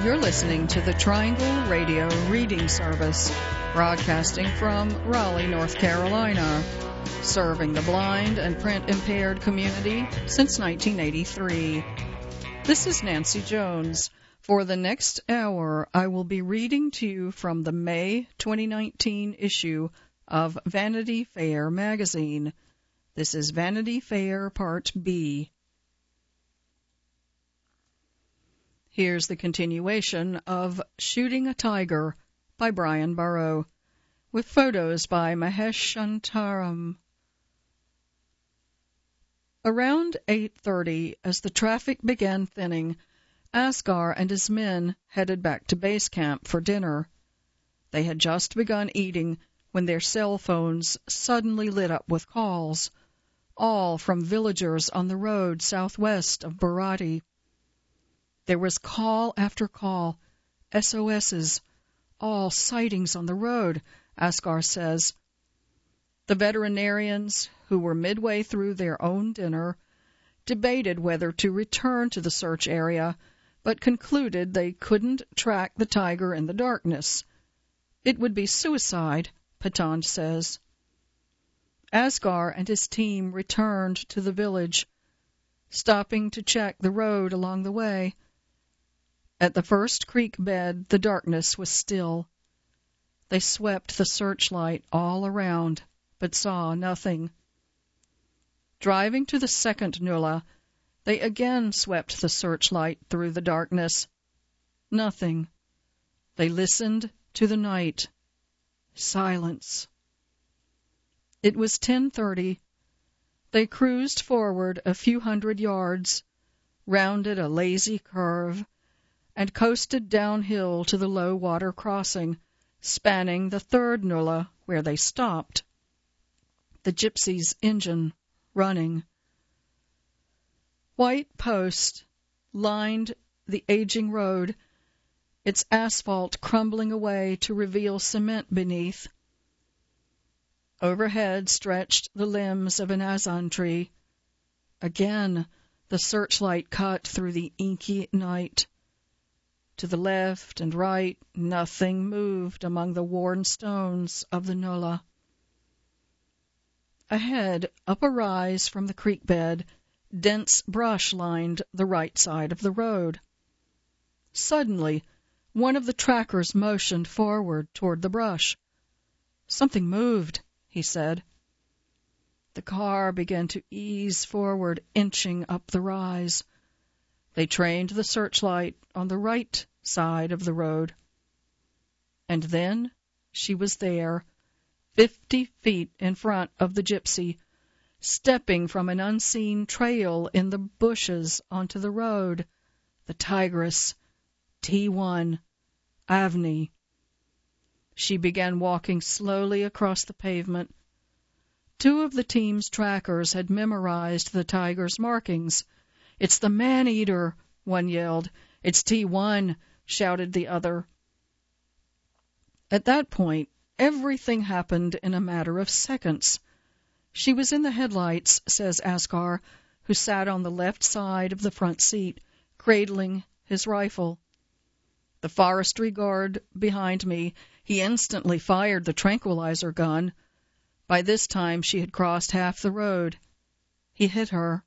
You're listening to the Triangle Radio Reading Service, broadcasting from Raleigh, North Carolina, serving the blind and print-impaired community since 1983. This is Nancy Jones. For the next hour, I will be reading to you from the May 2019 issue of Vanity Fair magazine. This is Vanity Fair Part B. Here's the continuation of Shooting a Tiger by Brian Burrow, with photos by Mahesh Shantaram. Around 8:30, as the traffic began thinning, Asghar and his men headed back to base camp for dinner. They had just begun eating when their cell phones suddenly lit up with calls, all from villagers on the road southwest of Bharati. There was call after call, SOSs, all sightings on the road, Asghar says. The veterinarians, who were midway through their own dinner, debated whether to return to the search area, but concluded they couldn't track the tiger in the darkness. It would be suicide, Patanj says. Asghar and his team returned to the village, stopping to check the road along the way. At the first creek bed, the darkness was still. They swept the searchlight all around, but saw nothing. Driving to the second nullah, they again swept the searchlight through the darkness. Nothing. They listened to the night. Silence. It was 10:30. They cruised forward a few hundred yards, rounded a lazy curve, and coasted downhill to the low water crossing, spanning the third nullah where they stopped. The gypsy's engine running. White post lined the aging road, its asphalt crumbling away to reveal cement beneath. Overhead stretched the limbs of an azan tree. Again the searchlight cut through the inky night. To the left and right, nothing moved among the worn stones of the nullah. Ahead, up a rise from the creek bed, dense brush lined the right side of the road. Suddenly, one of the trackers motioned forward toward the brush. "Something moved," he said. The car began to ease forward, inching up the rise. They trained the searchlight on the right side of the road. And then she was there, 50 feet in front of the gypsy, stepping from an unseen trail in the bushes onto the road. The tigress, T1, Avni. She began walking slowly across the pavement. Two of the team's trackers had memorized the tiger's markings. "It's the man-eater," one yelled. "It's T1, shouted the other. At that point, everything happened in a matter of seconds. She was in the headlights, says Asghar, who sat on the left side of the front seat, cradling his rifle. The forestry guard behind me, he instantly fired the tranquilizer gun. By this time, she had crossed half the road. He hit her.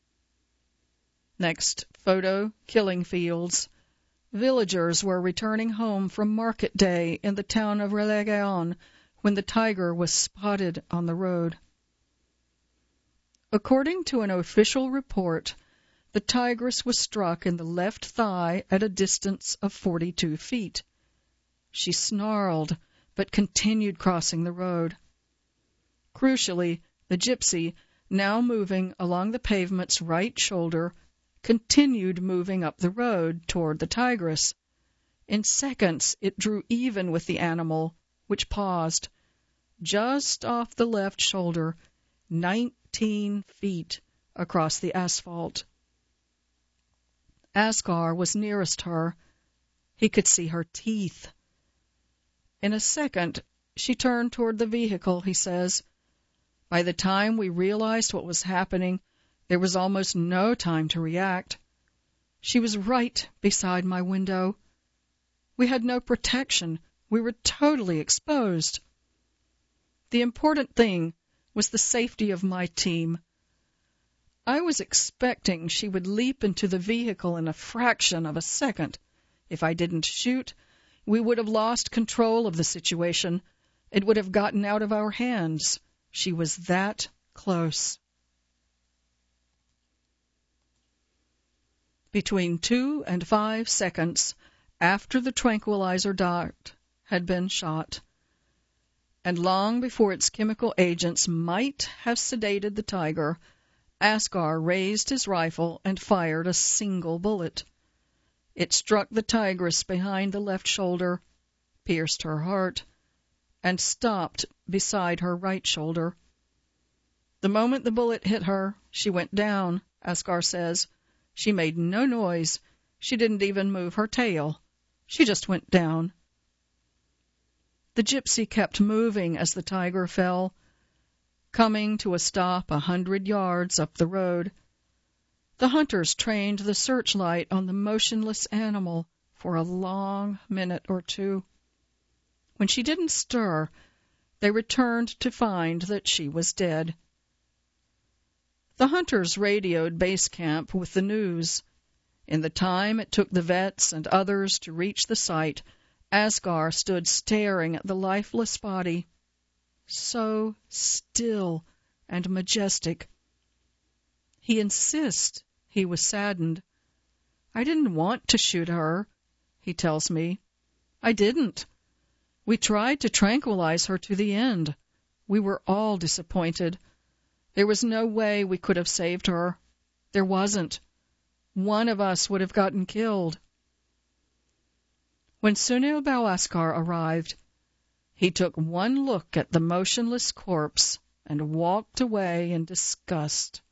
Next photo, killing fields. Villagers were returning home from market day in the town of Raleigh when the tiger was spotted on the road. According to an official report, the tigress was struck in the left thigh at a distance of 42 feet. She snarled, but continued crossing the road. Crucially, the gypsy, now moving along the pavement's right shoulder, continued moving up the road toward the tigress. In seconds, it drew even with the animal, which paused, just off the left shoulder, 19 feet across the asphalt. Asghar was nearest her. He could see her teeth. In a second, she turned toward the vehicle, he says. By the time we realized what was happening, there was almost no time to react. She was right beside my window. We had no protection. We were totally exposed. The important thing was the safety of my team. I was expecting she would leap into the vehicle in a fraction of a second. If I didn't shoot, we would have lost control of the situation. It would have gotten out of our hands. She was that close. Between 2 and 5 seconds after the tranquilizer dart had been shot, and long before its chemical agents might have sedated the tiger, Askar raised his rifle and fired a single bullet. It struck the tigress behind the left shoulder, pierced her heart, and stopped beside her right shoulder. The moment the bullet hit her, she went down, Askar says. She made no noise. She didn't even move her tail. She just went down. The gypsy kept moving as the tiger fell, coming to a stop 100 yards up the road. The hunters trained the searchlight on the motionless animal for a long minute or two. When she didn't stir, they returned to find that she was dead. The hunters radioed base camp with the news. In the time it took the vets and others to reach the site, Askar stood staring at the lifeless body, so still and majestic. He insists he was saddened. I didn't want to shoot her, he tells me. I didn't. We tried to tranquilize her to the end. We were all disappointed. There was no way we could have saved her. There wasn't. One of us would have gotten killed. When Sunil Bhawaskar arrived, he took one look at the motionless corpse and walked away in disgust.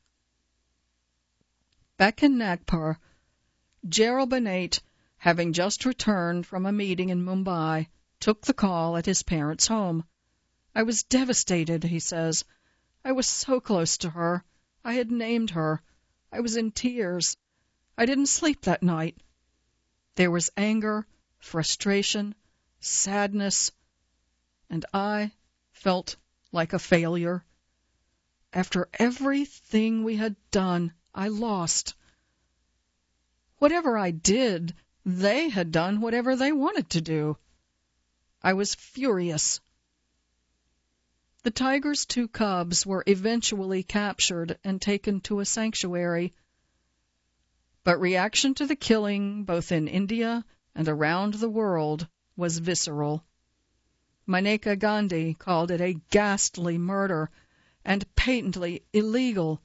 Back in Nagpur, Gerald Banate, having just returned from a meeting in Mumbai, took the call at his parents' home. I was devastated, he says. I was so close to her. I had named her. I was in tears. I didn't sleep that night. There was anger, frustration, sadness, and I felt like a failure. After everything we had done, I lost. Whatever I did, they had done whatever they wanted to do. I was furious. The tiger's 2 cubs were eventually captured and taken to a sanctuary. But reaction to the killing, both in India and around the world, was visceral. Maneka Gandhi called it a ghastly murder and patently illegal.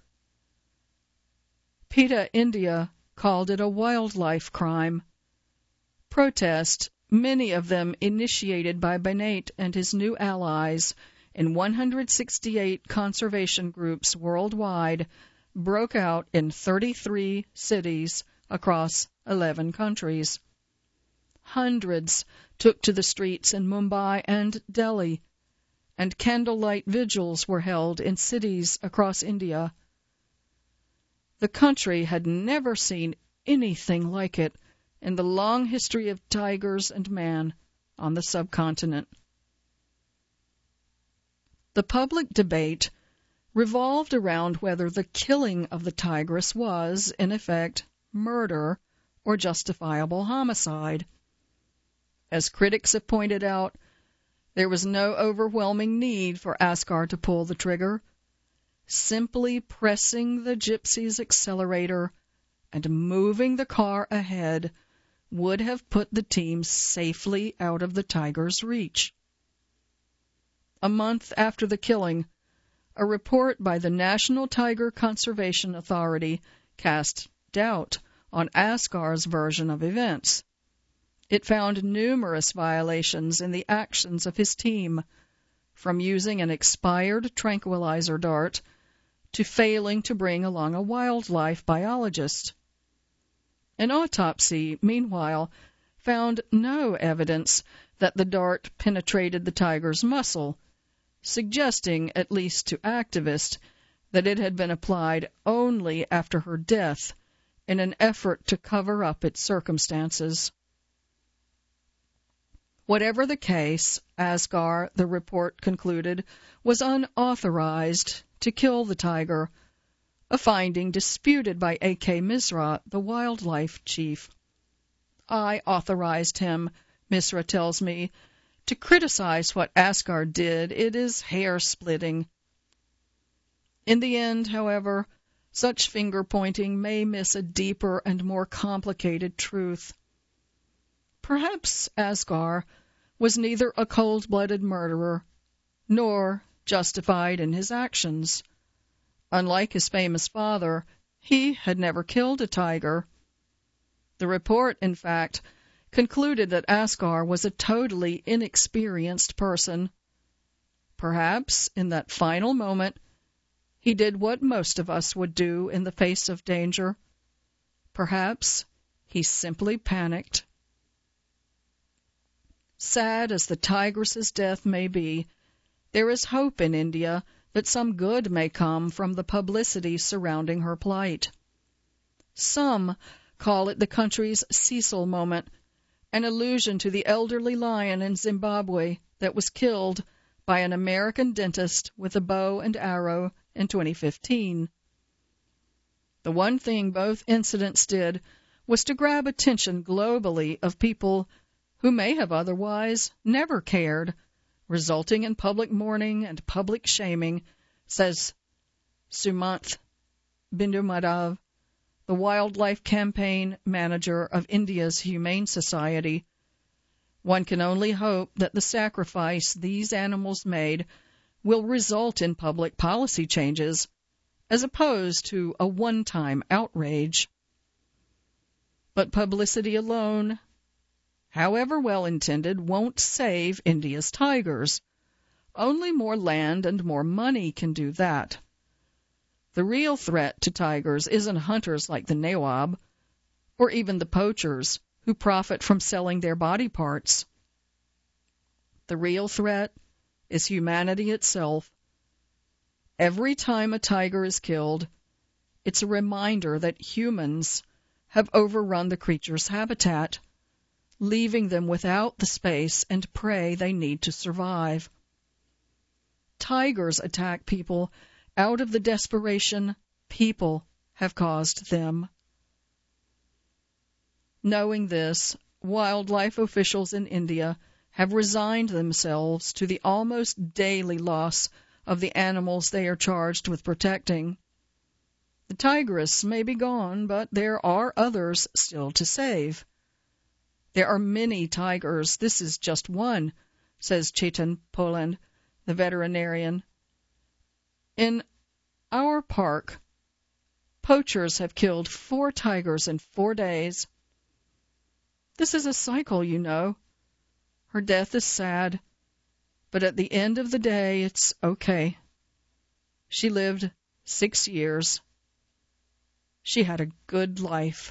PETA India called it a wildlife crime. Protest, many of them initiated by Banate and his new allies in 168 conservation groups worldwide, broke out in 33 cities across 11 countries. Hundreds took to the streets in Mumbai and Delhi, and candlelight vigils were held in cities across India. The country had never seen anything like it in the long history of tigers and man on the subcontinent. The public debate revolved around whether the killing of the tigress was, in effect, murder or justifiable homicide. As critics have pointed out, there was no overwhelming need for Askar to pull the trigger. Simply pressing the gypsy's accelerator and moving the car ahead would have put the team safely out of the tiger's reach. A month after the killing, a report by the National Tiger Conservation Authority cast doubt on Askar's version of events. It found numerous violations in the actions of his team, from using an expired tranquilizer dart to failing to bring along a wildlife biologist. An autopsy, meanwhile, found no evidence that the dart penetrated the tiger's muscle, suggesting, at least to activists, that it had been applied only after her death in an effort to cover up its circumstances. Whatever the case, Asghar, the report concluded, was unauthorized to kill the tiger, a finding disputed by A.K. Misra, the wildlife chief. I authorized him, Misra tells me. To criticize what Asghar did, it is hair-splitting. In the end, however, such finger-pointing may miss a deeper and more complicated truth. Perhaps Asghar was neither a cold-blooded murderer nor justified in his actions. Unlike his famous father, he had never killed a tiger. The report, in fact, concluded that Asghar was a totally inexperienced person. Perhaps, in that final moment, he did what most of us would do in the face of danger. Perhaps he simply panicked. Sad as the tigress's death may be, there is hope in India that some good may come from the publicity surrounding her plight. Some call it the country's Cecil moment, an allusion to the elderly lion in Zimbabwe that was killed by an American dentist with a bow and arrow in 2015. The one thing both incidents did was to grab attention globally of people who may have otherwise never cared, resulting in public mourning and public shaming, says Sumant Bindu-Madhav, the wildlife campaign manager of India's Humane Society. One can only hope that the sacrifice these animals made will result in public policy changes, as opposed to a one-time outrage. But publicity alone, however well-intended, won't save India's tigers. Only more land and more money can do that. The real threat to tigers isn't hunters like the Nawab, or even the poachers who profit from selling their body parts. The real threat is humanity itself. Every time a tiger is killed, it's a reminder that humans have overrun the creature's habitat, leaving them without the space and prey they need to survive. Tigers attack people out of the desperation people have caused them. Knowing this, wildlife officials in India have resigned themselves to the almost daily loss of the animals they are charged with protecting. The tigress may be gone, but there are others still to save. There are many tigers. This is just one, says Chetan Poland, the veterinarian. In our park, poachers have killed 4 tigers in 4 days. This is a cycle, you know. Her death is sad, but at the end of the day, it's okay. She lived 6 years. She had a good life.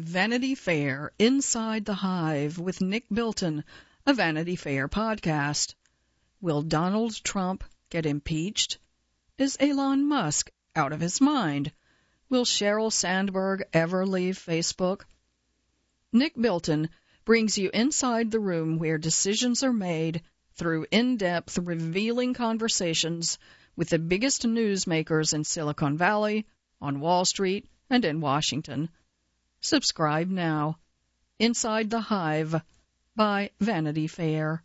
Vanity Fair Inside the Hive with Nick Bilton, a Vanity Fair podcast. Will Donald Trump get impeached? Is Elon Musk out of his mind? Will Sheryl Sandberg ever leave Facebook? Nick Bilton brings you inside the room where decisions are made through in-depth, revealing conversations with the biggest newsmakers in Silicon Valley, on Wall Street, and in Washington. Subscribe now. Inside the Hive by Vanity Fair.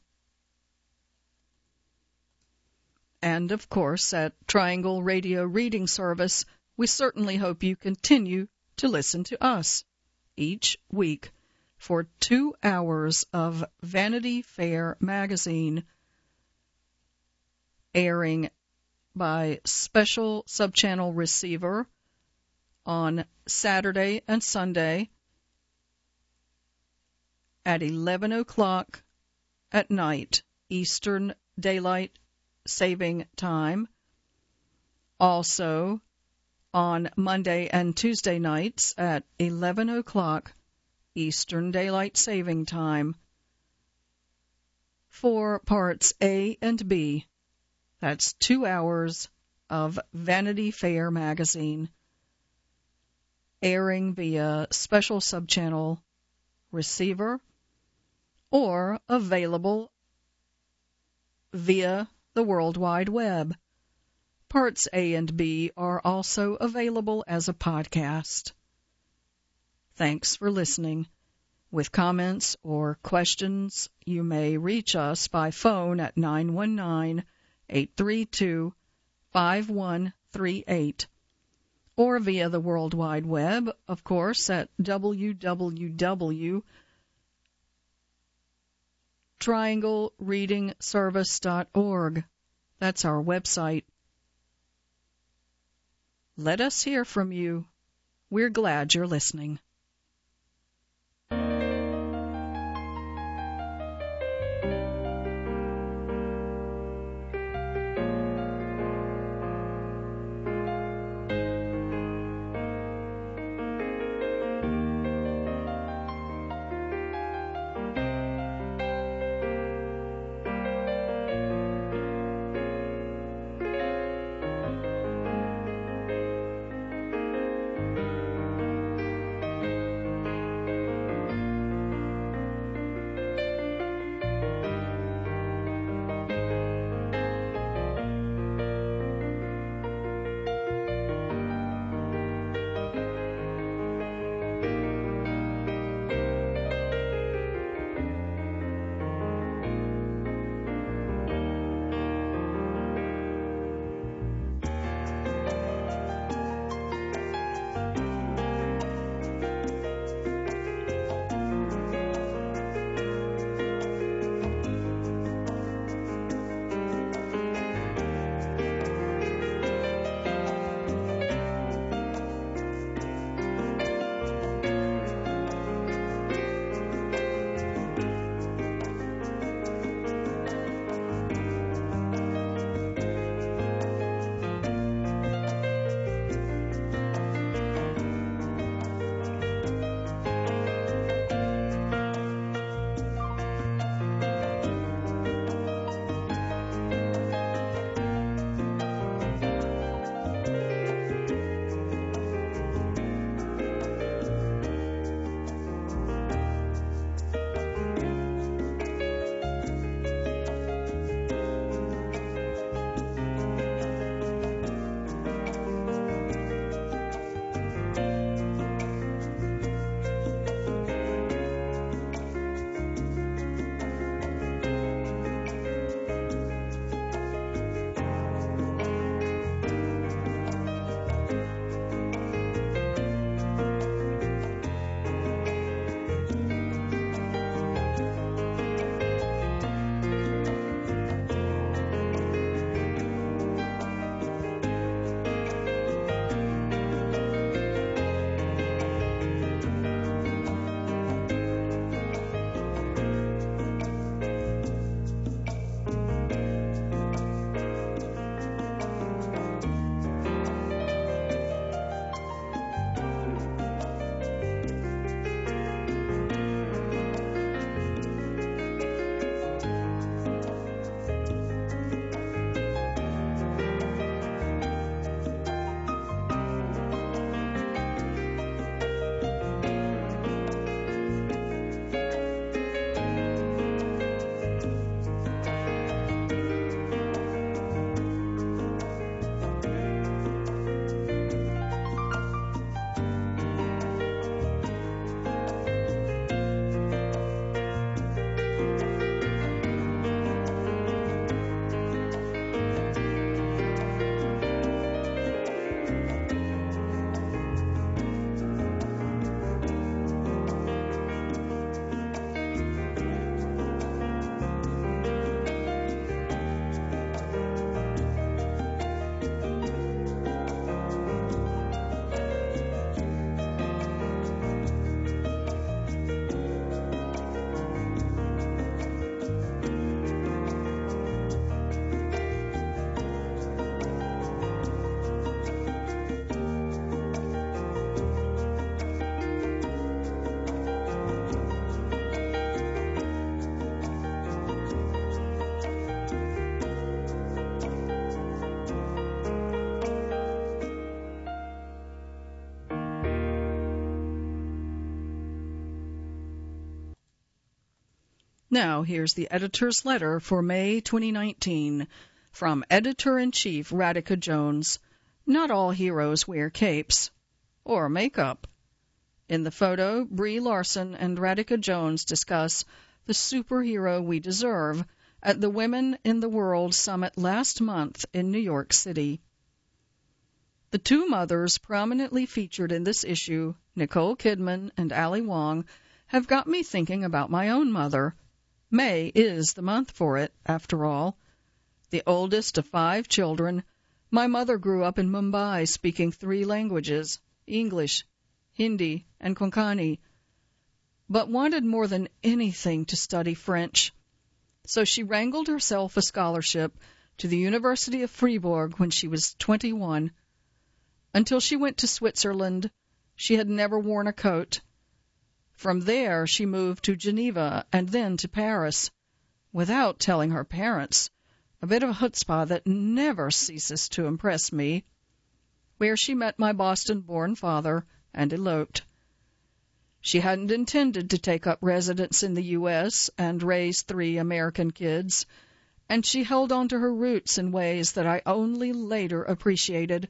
And, of course, at Triangle Radio Reading Service, we certainly hope you continue to listen to us each week for 2 hours of Vanity Fair magazine, airing by special subchannel receiver on Saturday and Sunday at 11 o'clock at night, Eastern Daylight Saving Time. Also on Monday and Tuesday nights at 11 o'clock Eastern Daylight Saving Time for parts A and B. That's 2 hours of Vanity Fair magazine, airing via special subchannel receiver or available via the World Wide Web. Parts A and B are also available as a podcast. Thanks for listening. With comments or questions, you may reach us by phone at 919-832-5138 or via the World Wide Web, of course, at www.trianglereadingservice.org. That's our website. Let us hear from you. We're glad you're listening. Now, here's the editor's letter for May 2019 from Editor-in-Chief Radhika Jones. Not all heroes wear capes or makeup. In the photo, Brie Larson and Radhika Jones discuss the superhero we deserve at the Women in the World Summit last month in New York City. The two mothers prominently featured in this issue, Nicole Kidman and Ali Wong, have got me thinking about my own mother. May is the month for it, after all. The oldest of 5 children, my mother grew up in Mumbai speaking 3 languages, English, Hindi, and Konkani, but wanted more than anything to study French. So she wrangled herself a scholarship to the University of Fribourg when she was 21. Until she went to Switzerland, she had never worn a coat. From there, she moved to Geneva and then to Paris, without telling her parents, a bit of a chutzpah that never ceases to impress me, where she met my Boston-born father and eloped. She hadn't intended to take up residence in the U.S. and raise 3 American kids, and she held on to her roots in ways that I only later appreciated.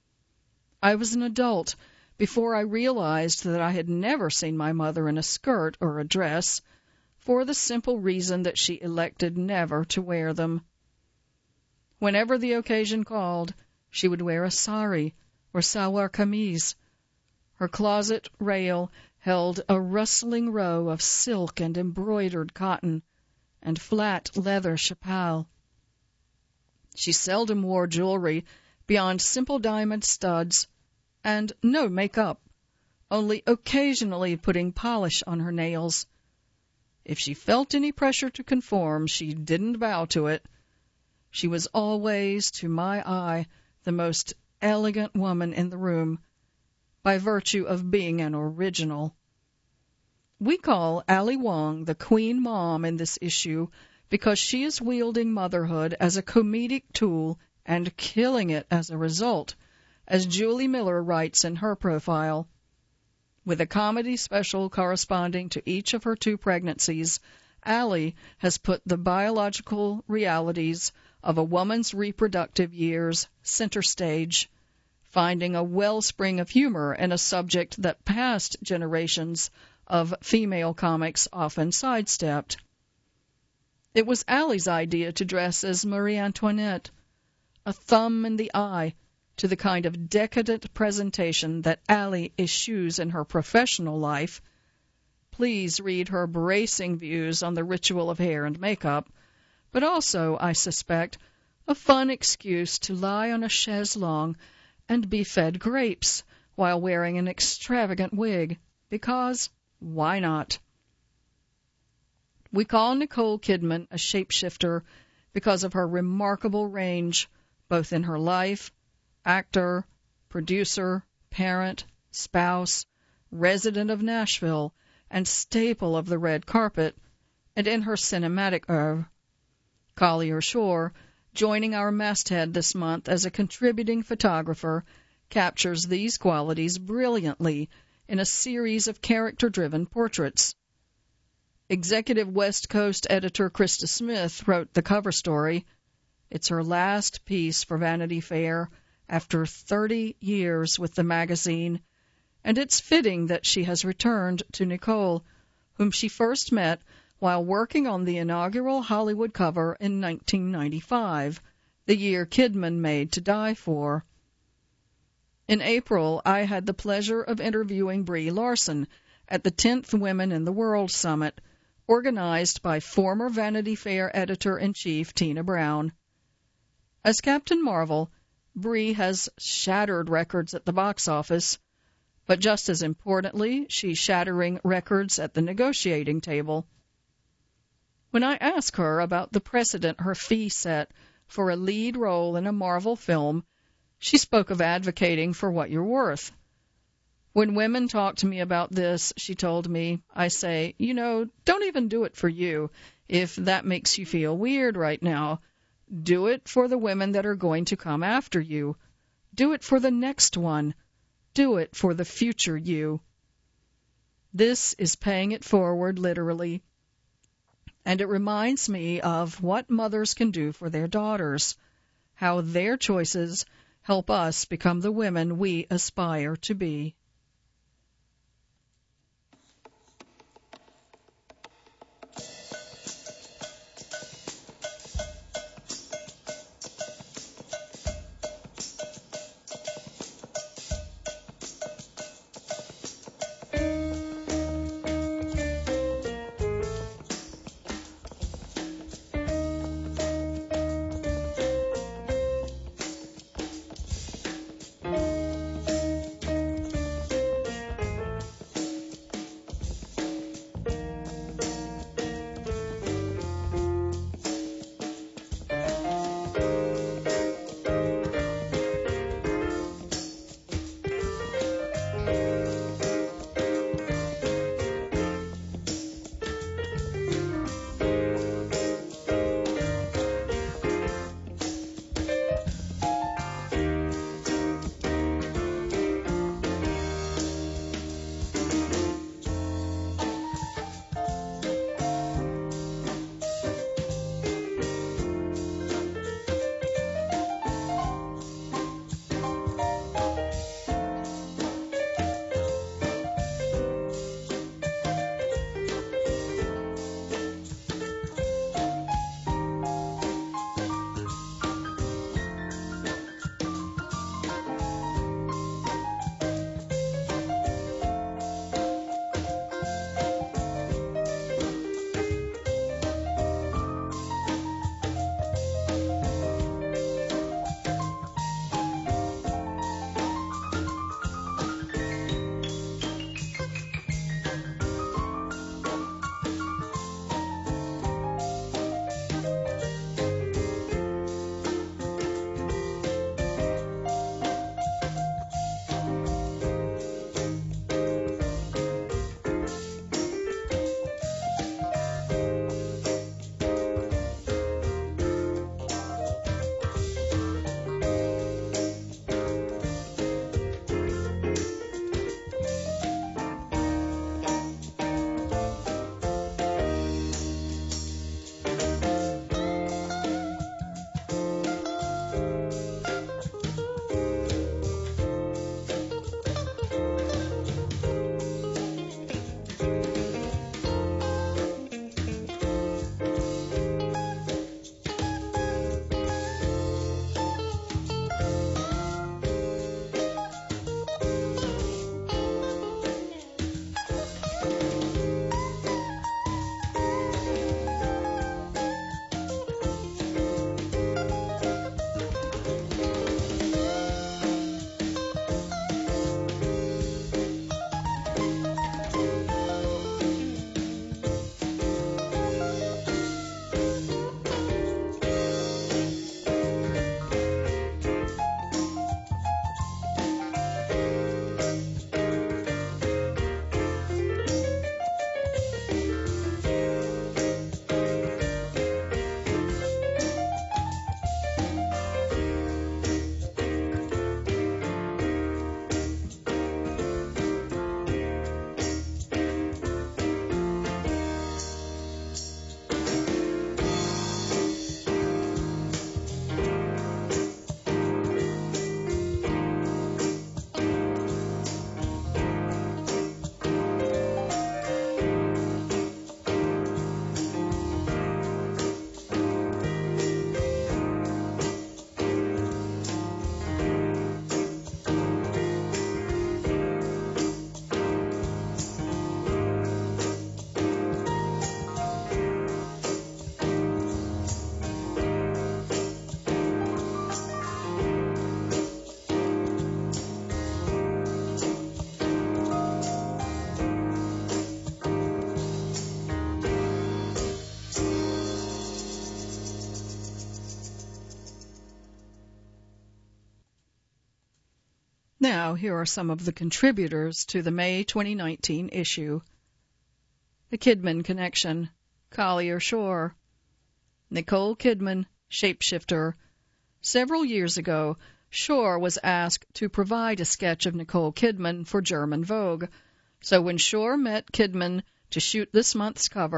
I was an adult before I realized that I had never seen my mother in a skirt or a dress, for the simple reason that she elected never to wear them. Whenever the occasion called, she would wear a sari or salwar kameez. Her closet rail held a rustling row of silk and embroidered cotton and flat leather chapelle. She seldom wore jewelry beyond simple diamond studs, and no makeup, only occasionally putting polish on her nails. If she felt any pressure to conform, she didn't bow to it. She was always, to my eye, the most elegant woman in the room, by virtue of being an original. We call Ali Wong the Queen Mom in this issue because she is wielding motherhood as a comedic tool and killing it as a result, as Julie Miller writes in her profile. With a comedy special corresponding to each of her 2 pregnancies, Ali has put the biological realities of a woman's reproductive years center stage, finding a wellspring of humor in a subject that past generations of female comics often sidestepped. It was Ali's idea to dress as Marie Antoinette, a thumb in the eye to the kind of decadent presentation that Ali eschews in her professional life. Please read her bracing views on the ritual of hair and makeup, but also, I suspect, a fun excuse to lie on a chaise longue and be fed grapes while wearing an extravagant wig, because why not? We call Nicole Kidman a shapeshifter because of her remarkable range, both in her life, actor, producer, parent, spouse, resident of Nashville, and staple of the red carpet, and in her cinematic oeuvre. Collier Shore, joining our masthead this month as a contributing photographer, captures these qualities brilliantly in a series of character-driven portraits. Executive West Coast editor Krista Smith wrote the cover story. It's her last piece for Vanity Fair after 30 years with the magazine, and it's fitting that she has returned to Nicole, whom she first met while working on the inaugural Hollywood cover in 1995, the year Kidman made To Die For. In April, I had the pleasure of interviewing Brie Larson at the 10th Women in the World Summit, organized by former Vanity Fair editor-in-chief Tina Brown. As Captain Marvel, Brie has shattered records at the box office, but just as importantly, she's shattering records at the negotiating table. When I ask her about the precedent her fee set for a lead role in a Marvel film, she spoke of advocating for what you're worth. When women talk to me about this, she told me, I say, don't even do it for you if that makes you feel weird right now. Do it for the women that are going to come after you. Do it for the next one. Do it for the future you. This is paying it forward, literally. And it reminds me of what mothers can do for their daughters, how their choices help us become the women we aspire to be. Now, here are some of the contributors to the May 2019 issue. The Kidman Connection, Collier Shore. Nicole Kidman, Shapeshifter. Several years ago, Shore was asked to provide a sketch of Nicole Kidman for German Vogue. So when Shore met Kidman to shoot this month's cover,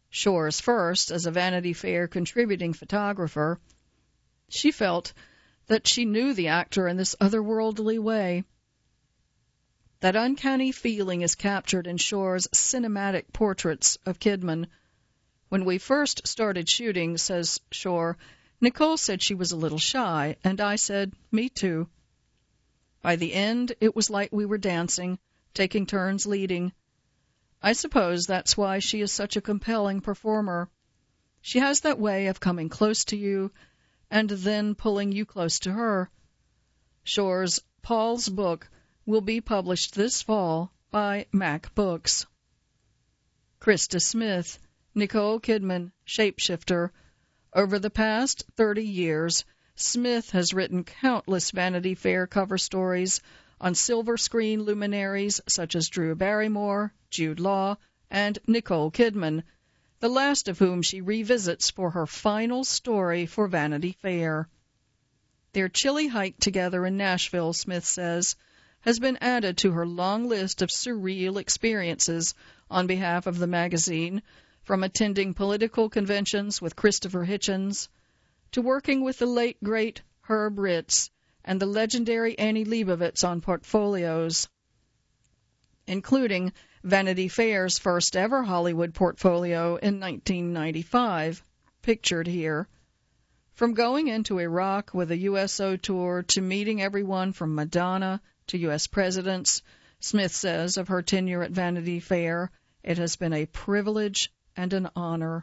Shore's first as a Vanity Fair contributing photographer. She felt that she knew the actor in this otherworldly way. That uncanny feeling is captured in Shore's cinematic portraits of Kidman. When we first started shooting, says Shore, Nicole said she was a little shy, and I said, me too. By the end, it was like we were dancing, taking turns leading. I suppose that's why she is such a compelling performer. She has that way of coming close to you and then pulling you close to her. Shore's Paul's book will be published this fall by Mac Books. Krista Smith, Nicole Kidman, Shapeshifter. Over the past 30 years, Smith has written countless Vanity Fair cover stories on silver screen luminaries such as Drew Barrymore, Jude Law, and Nicole Kidman, the last of whom she revisits for her final story for Vanity Fair. Their chilly hike together in Nashville, Smith says, has been added to her long list of surreal experiences on behalf of the magazine, from attending political conventions with Christopher Hitchens to working with the late, great Herb Ritts and the legendary Annie Leibovitz on portfolios, including Vanity Fair's first ever Hollywood portfolio in 1995, pictured here. From going into Iraq with a USO tour to meeting everyone from Madonna to U.S. presidents, Smith says of her tenure at Vanity Fair, it has been a privilege and an honor.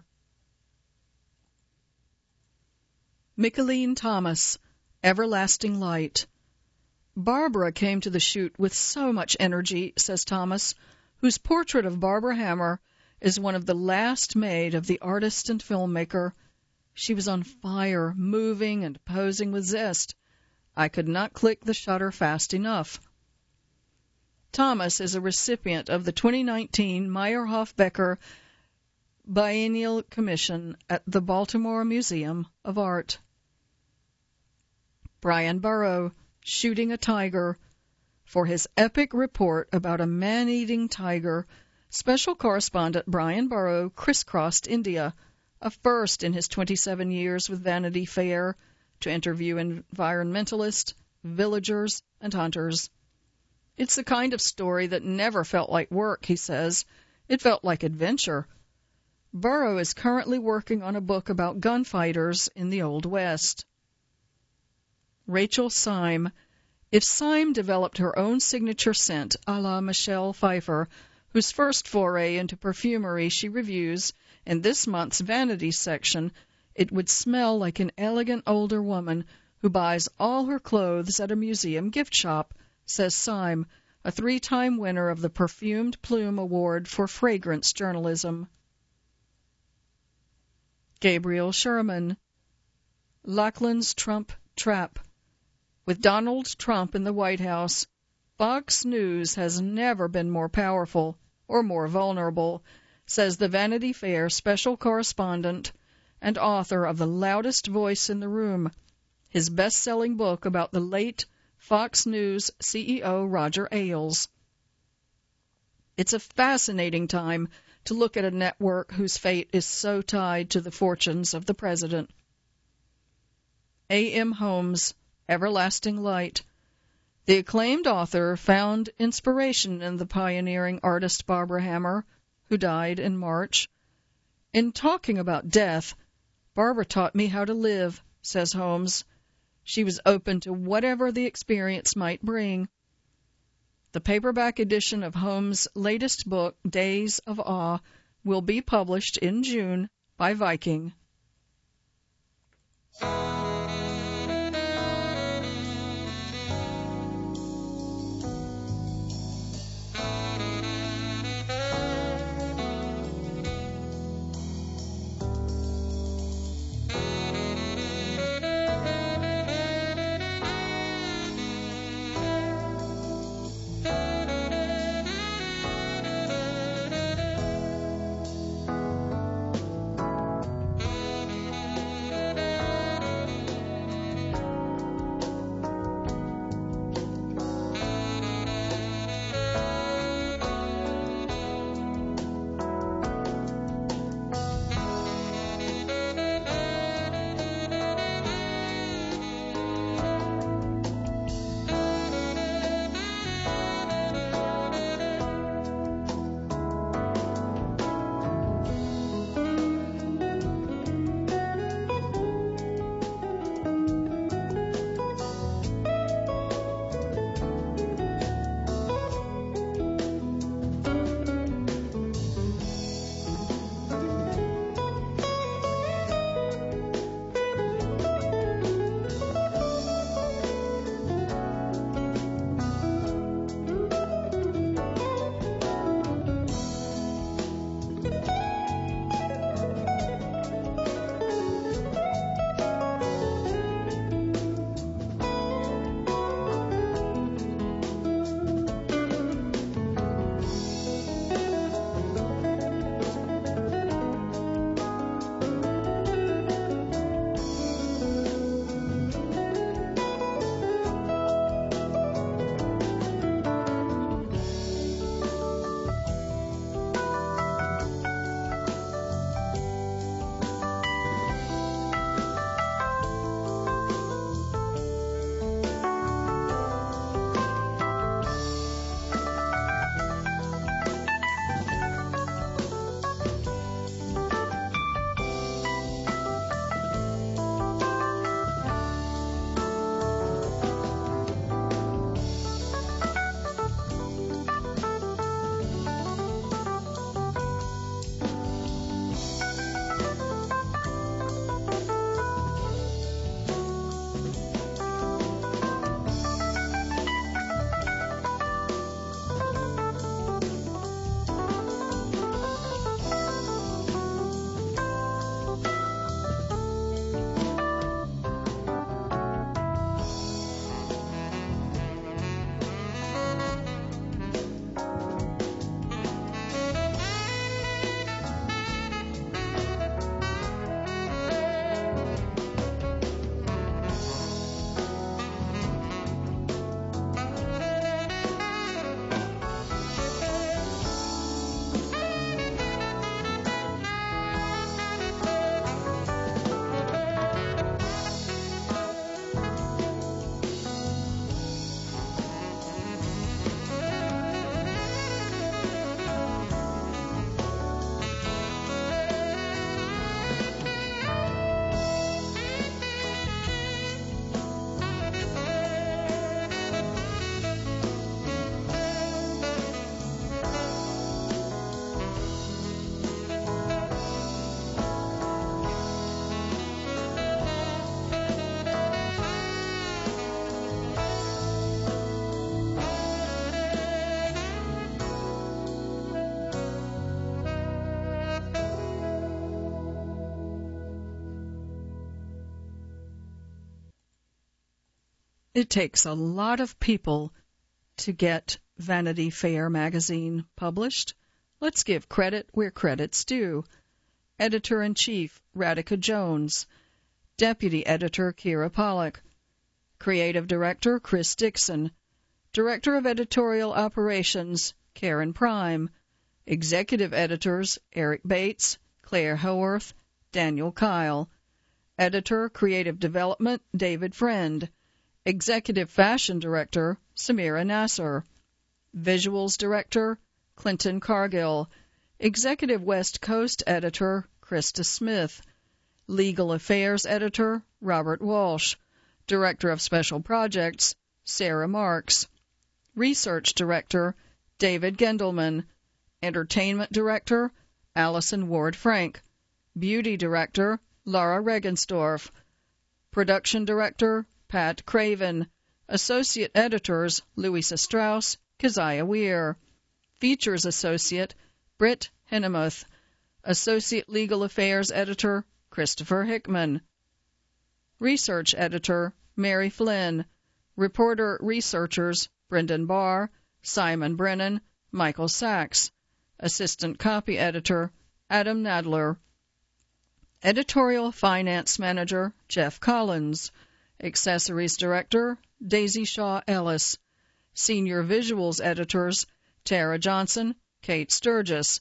Mickalene Thomas, Everlasting Light. Barbara came to the shoot with so much energy, says Thomas, whose portrait of Barbara Hammer is one of the last made of the artist and filmmaker. She was on fire, moving and posing with zest. I could not click the shutter fast enough. Thomas is a recipient of the 2019 Meyerhoff-Becker Biennial Commission at the Baltimore Museum of Art. Brian Burrow, Shooting a Tiger. For his epic report about a man-eating tiger, special correspondent Brian Burrow crisscrossed India, a first in his 27 years with Vanity Fair, to interview environmentalists, villagers, and hunters. It's the kind of story that never felt like work, he says. It felt like adventure. Burrow is currently working on a book about gunfighters in the Old West. Rachel Syme. If Syme developed her own signature scent, a la Michelle Pfeiffer, whose first foray into perfumery she reviews in this month's Vanity section, it would smell like an elegant older woman who buys all her clothes at a museum gift shop, says Syme, a 3-time winner of the Perfumed Plume Award for Fragrance Journalism. Gabriel Sherman. Lachlan's Trump Trap. With Donald Trump in the White House, Fox News has never been more powerful or more vulnerable, says the Vanity Fair special correspondent and author of The Loudest Voice in the Room, his best-selling book about the late Fox News CEO Roger Ailes. It's a fascinating time to look at a network whose fate is so tied to the fortunes of the president. A.M. Holmes, Everlasting Light. The acclaimed author found inspiration in the pioneering artist Barbara Hammer, who died in March. In talking about death, Barbara taught me how to live, says Holmes. She was open to whatever the experience might bring. The paperback edition of Holmes' latest book, Days of Awe, will be published in June by Viking. It takes a lot of people to get Vanity Fair magazine published. Let's give credit where credit's due. Editor-in-Chief Radhika Jones, Deputy Editor Kira Pollack, Creative Director Chris Dixon, Director of Editorial Operations Karen Prime, Executive Editors Eric Bates, Claire Howarth, Daniel Kyle, Editor Creative Development David Friend, Executive Fashion Director Samira Nasser, Visuals Director Clinton Cargill, Executive West Coast Editor Krista Smith, Legal Affairs Editor Robert Walsh, Director of Special Projects Sarah Marks, Research Director David Gendelman, Entertainment Director Allison Ward Frank, Beauty Director Laura Regensdorf, Production Director Pat Craven, Associate Editors Louisa Strauss, Keziah Weir, Features Associate Britt Hennemuth, Associate Legal Affairs Editor Christopher Hickman, Research Editor Mary Flynn, Reporter Researchers Brendan Barr, Simon Brennan, Michael Sachs, Assistant Copy Editor Adam Nadler, Editorial Finance Manager Jeff Collins, Accessories Director Daisy Shaw Ellis, Senior Visuals Editors Tara Johnson, Kate Sturgis,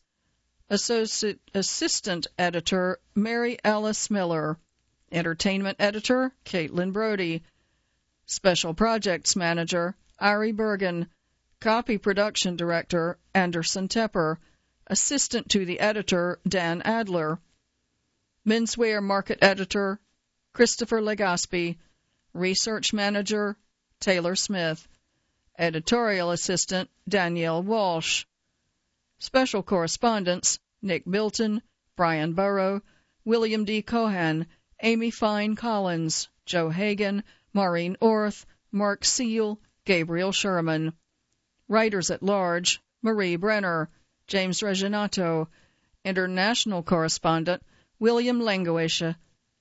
Assistant Editor Mary Alice Miller, Entertainment Editor Caitlin Brody, Special Projects Manager Ari Bergen, Copy Production Director Anderson Tepper, Assistant to the Editor Dan Adler, Menswear Market Editor Christopher Legaspi, Research Manager Taylor Smith, Editorial Assistant Danielle Walsh, Special Correspondents Nick Bilton, Brian Burrow, William D. Cohan, Amy Fine Collins, Joe Hagan, Maureen Orth, Mark Seal, Gabriel Sherman, Writers at Large Marie Brenner, James Reginato, International Correspondent William Langoisha,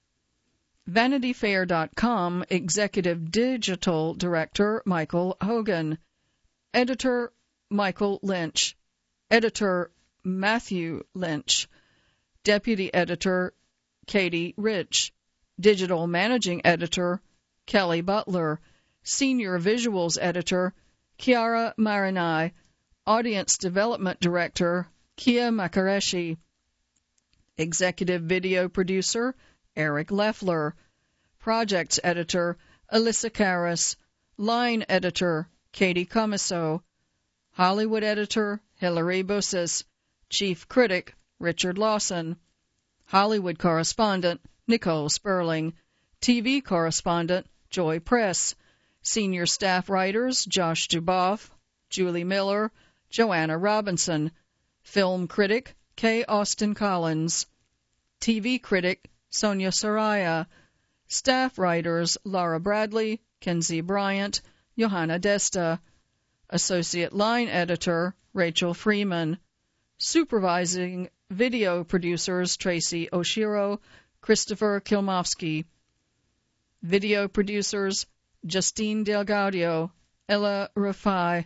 VanityFair.com Executive Digital Director Michael Hogan, Editor Michael Lynch, Editor Matthew Lynch, Deputy Editor Katie Rich, Digital Managing Editor Kelly Butler, Senior Visuals Editor Chiara Marinai, Audience Development Director Kia Makareshi, Executive Video Producer Eric Leffler, Projects Editor Alyssa Karras, Line Editor Katie Comiso, Hollywood Editor Hilary Bussis, Chief Critic Richard Lawson, Hollywood Correspondent Nicole Sperling, TV Correspondent Joy Press, Senior Staff Writers Josh Duboff, Julie Miller, Joanna Robinson, Film Critic Kay Austin Collins, TV Critic Sonia Soraya, Staff Writers Laura Bradley, Kenzie Bryant, Johanna Desta, Associate Line Editor Rachel Freeman, Supervising Video Producers Tracy Oshiro, Christopher Kilmofsky, Video Producers Justine Del Gaudio, Ella Rafai,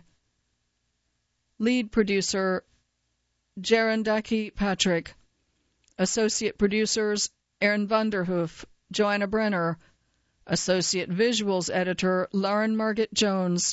Lead Producer Jarandaki Patrick, Associate Producers Aaron Vanderhoof, Joanna Brenner, Associate Visuals Editor Lauren Margit Jones,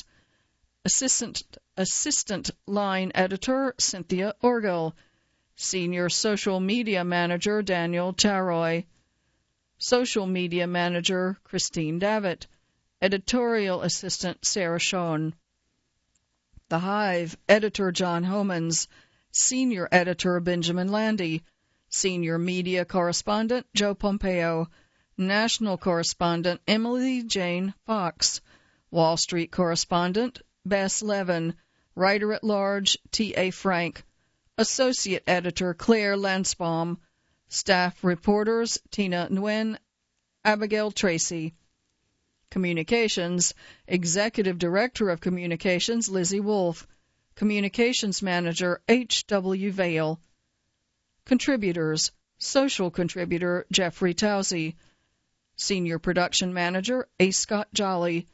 Assistant Line Editor Cynthia Orgel, Senior Social Media Manager Daniel Taroy, Social Media Manager Christine Davitt, Editorial Assistant Sarah Schoen. The Hive Editor John Homans, Senior Editor Benjamin Landy, Senior Media Correspondent Joe Pompeo, National Correspondent Emily Jane Fox, Wall Street Correspondent Bess Levin, Writer-at-Large T.A. Frank, Associate Editor Claire Lansbaum, Staff Reporters Tina Nguyen, Abigail Tracy. Communications, Executive Director of Communications Lizzie Wolfe, Communications Manager H.W. Vale. Contributors, Social Contributor Jeffrey Towsey, Senior Production Manager A. Scott Jolly,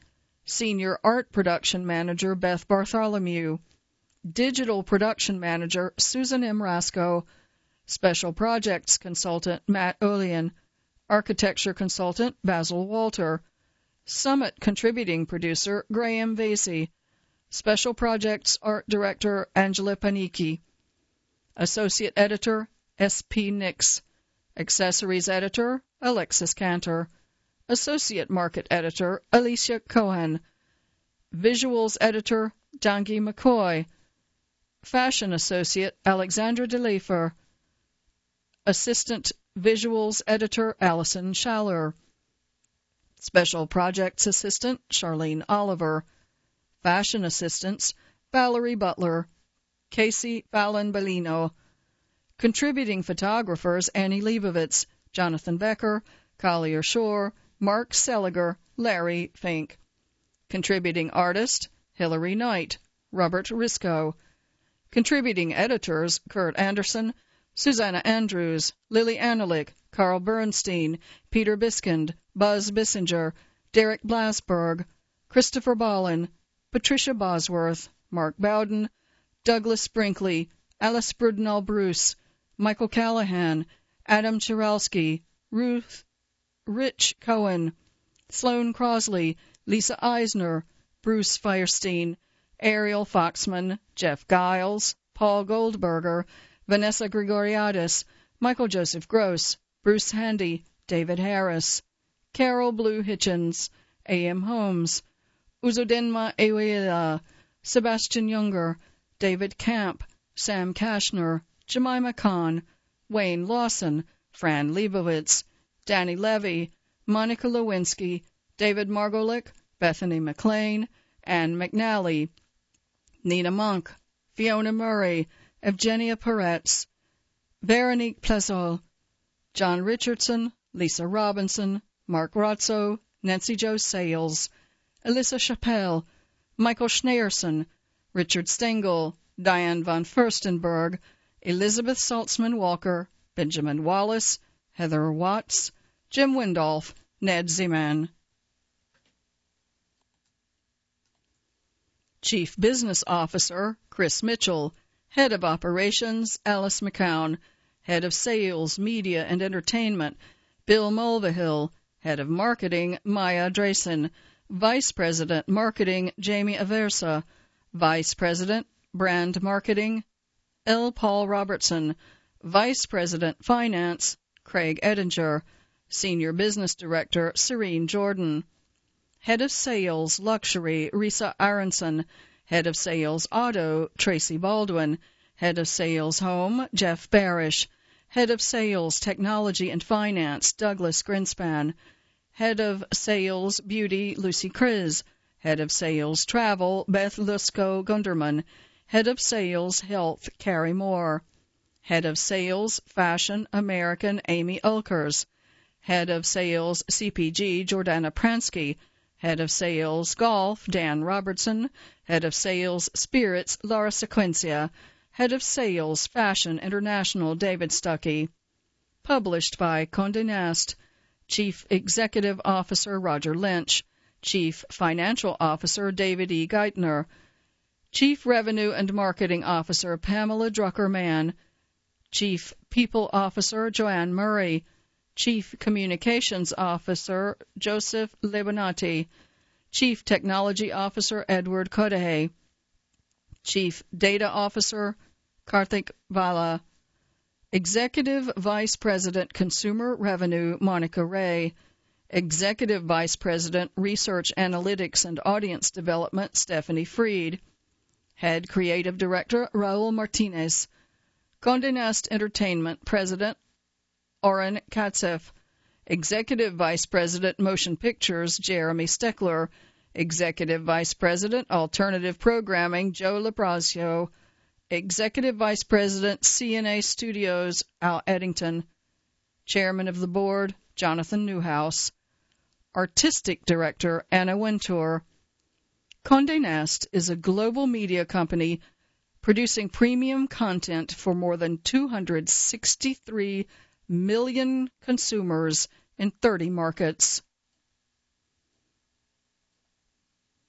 Senior Art Production Manager Beth Bartholomew, Digital Production Manager Susan M. Rasco, Special Projects Consultant Matt Olian, Architecture Consultant Basil Walter, Summit Contributing Producer Graham Vasey, Special Projects Art Director Angela Panicki, Associate Editor S.P. Nix, Accessories Editor Alexis Cantor, Associate Market Editor Alicia Cohen, Visuals Editor Dangi McCoy, Fashion Associate Alexandra DeLefer, Assistant Visuals Editor Allison Schaller, Special Projects Assistant Charlene Oliver, Fashion Assistants Valerie Butler, Casey Fallon Bellino, Contributing Photographers Annie Leibovitz, Jonathan Becker, Collier Shore, Mark Seliger, Larry Fink. Contributing Artist Hilary Knight, Robert Risco. Contributing Editors Kurt Anderson, Susanna Andrews, Lily Annelich, Carl Bernstein, Peter Biskind, Buzz Bissinger, Derek Blasberg, Christopher Ballin, Patricia Bosworth, Mark Bowden, Douglas Brinkley, Alice Brudnell Bruce, Michael Callahan, Adam Chiralski, Rich Cohen, Sloan Crosley, Lisa Eisner, Bruce Firestein, Ariel Foxman, Jeff Giles, Paul Goldberger, Vanessa Gregoriadis, Michael Joseph Gross, Bruce Handy, David Harris, Carol Blue Hitchens, A.M. Holmes, Uzodinma Ewela, Sebastian Younger, David Camp, Sam Kashner, Jemima Kahn, Wayne Lawson, Fran Leibovitz, Danny Levy, Monica Lewinsky, David Margolick, Bethany McLean, Ann McNally, Nina Monk, Fiona Murray, Evgenia Peretz, Veronique Plezol, John Richardson, Lisa Robinson, Mark Rotzo, Nancy Jo Sales, Alyssa Chappelle, Michael Schneerson, Richard Stengel, Diane von Furstenberg, Elizabeth Saltzman Walker, Benjamin Wallace, Heather Watts, Jim Windolf, Ned Zeman. Chief Business Officer Chris Mitchell, Head of Operations Alice McCown, Head of Sales, Media and Entertainment Bill Mulvihill, Head of Marketing Maya Drayson, Vice President Marketing Jamie Aversa, Vice President Brand Marketing L. Paul Robertson, Vice President Finance Craig Edinger, Senior Business Director Serene Jordan, Head of Sales Luxury Risa Aronson, Head of Sales Auto Tracy Baldwin, Head of Sales Home Jeff Barish, Head of Sales Technology and Finance Douglas Grinspan, Head of Sales Beauty Lucy Kriz, Head of Sales Travel Beth Lusko Gunderman, Head of Sales Health Carrie Moore, Head of Sales Fashion American Amy Ulkers, Head of Sales CPG Jordana Pransky, Head of Sales Golf Dan Robertson, Head of Sales Spirits Laura Sequencia, Head of Sales Fashion International David Stuckey. Published by Condé Nast. Chief Executive Officer Roger Lynch, Chief Financial Officer David E. Geithner, Chief Revenue and Marketing Officer Pamela Drucker-Mann, Chief People Officer Joanne Murray, Chief Communications Officer Joseph Lebonati, Chief Technology Officer Edward Kodahay, Chief Data Officer Karthik Vala, Executive Vice President Consumer Revenue Monica Ray, Executive Vice President Research Analytics and Audience Development Stephanie Freed, Head Creative Director Raul Martinez, Condé Nast Entertainment President Oren Katzeff, Executive Vice President Motion Pictures Jeremy Steckler, Executive Vice President Alternative Programming Joe Labrazio, Executive Vice President CNA Studios Al Eddington, Chairman of the Board Jonathan Newhouse, Artistic Director Anna Wintour. Condé Nast is a global media company producing premium content for more than 263 million consumers in 30 markets.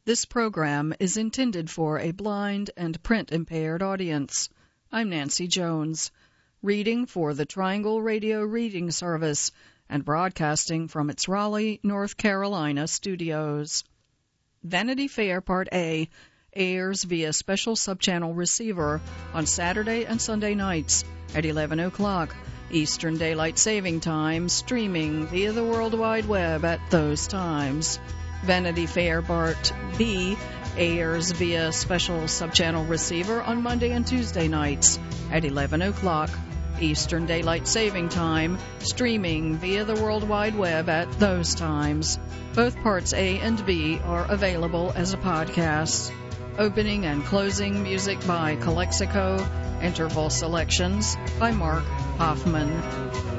This program is intended for a blind and print-impaired audience. I'm Nancy Jones, reading for the Triangle Radio Reading Service and broadcasting from its Raleigh, North Carolina studios. Vanity Fair Part A airs via special subchannel receiver on Saturday and Sunday nights at 11 o'clock Eastern Daylight Saving Time, streaming via the World Wide Web at those times. Vanity Fair Part B airs via special subchannel receiver on Monday and Tuesday nights at 11 o'clock Eastern Daylight Saving Time, streaming via the World Wide Web at those times. Both Parts A and B are available as a podcast. Opening and closing music by Calexico. Interval selections by Mark Hoffman.